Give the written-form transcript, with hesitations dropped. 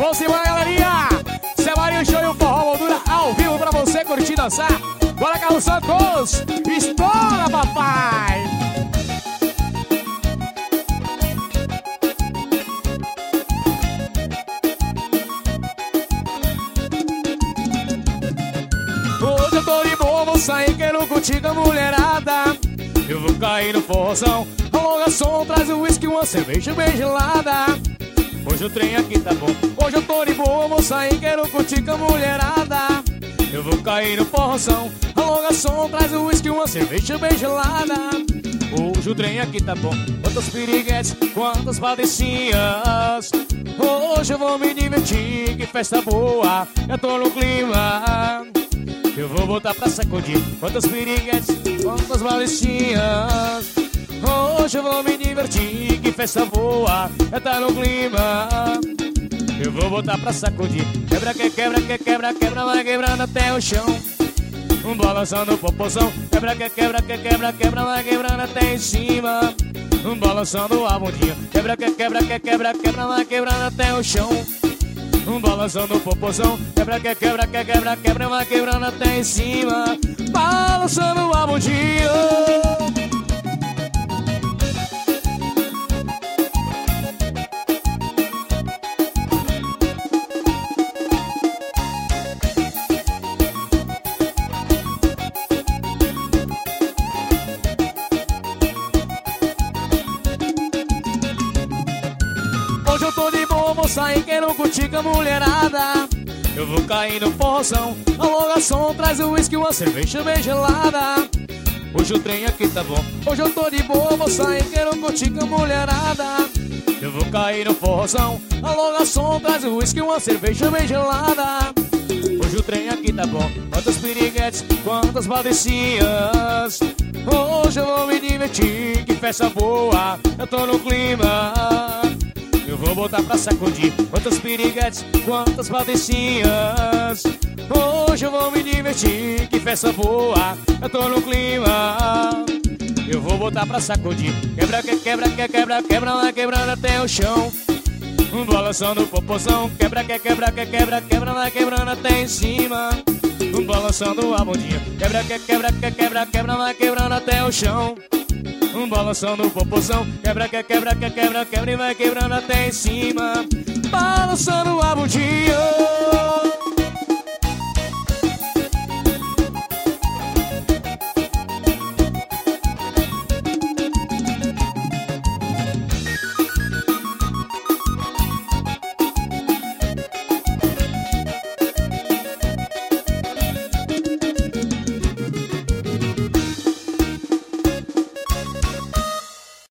Vamos embora, galerinha. Zé Marinho Show e o Forró Moldura ao vivo pra você curtir e dançar. Bora, Carlos Santos. Estoura, papai. Hoje eu tô de boa, vou sair, quero curtir com a mulherada. Eu vou cair no forrozão, alonga som, traz o uísque e uma cerveja bem gelada. Hoje o trem aqui tá bom, hoje eu tô de boa, vou sair, quero curtir com a mulherada. Eu vou cair no forrozão, alonga som, traz o uísque e uma cerveja bem gelada. Hoje o trem aqui tá bom, quantas piriguetes, quantas padecinhas. Hoje eu vou me divertir, que festa boa, eu tô no clima. Eu vou botar pra sacudir, quantas piriguetes, quantas balistinhas. Hoje eu vou me divertir, que festa boa, tá no clima. Eu vou botar pra sacudir, quebra, que quebra, que quebra, quebra, vai quebrando até o chão. Balançando o popozão, quebra, que quebra, que quebra, quebra, vai quebrando até em cima. Balançando a bundinha, quebra, que quebra, que quebra, quebra, vai quebrando até o chão. Balançando o popozão, quebra, que quebra, que quebra, quebra, vai quebrando até em cima. Balançando a bundinha. Hoje eu tô de boa, vou sair, quero curtir com a mulherada. Eu vou cair no forrozão, alonga som, traz o uísque e uma cerveja bem gelada. Hoje o trem aqui tá bom, hoje eu tô de boa, vou sair, quero curtir com a mulherada. Eu vou cair no forrozão, alonga som, traz o uísque e uma cerveja bem gelada. Hoje o trem aqui tá bom, quantas piriguetes, quantas balicinhas. Hoje eu vou me divertir, que festa boa, eu tô no clima. Eu vou botar pra sacudir, quantas piriguetes, quantas balicinhas. Hoje eu vou me divertir, que festa boa, eu tô no clima. Eu vou botar pra sacudir, quebra, que quebra, que quebra, quebra, vai quebrando até o chão. Balançando o popozão, quebra, que quebra, que quebra, quebra, vai quebrando até em cima. Balançando a bundinha, quebra, que quebra, que quebra, quebra, vai quebrando até o chão. Balançando o popozão, quebra, que quebra, que quebra, quebra e vai quebrando até em cima. Balançando a bundinha.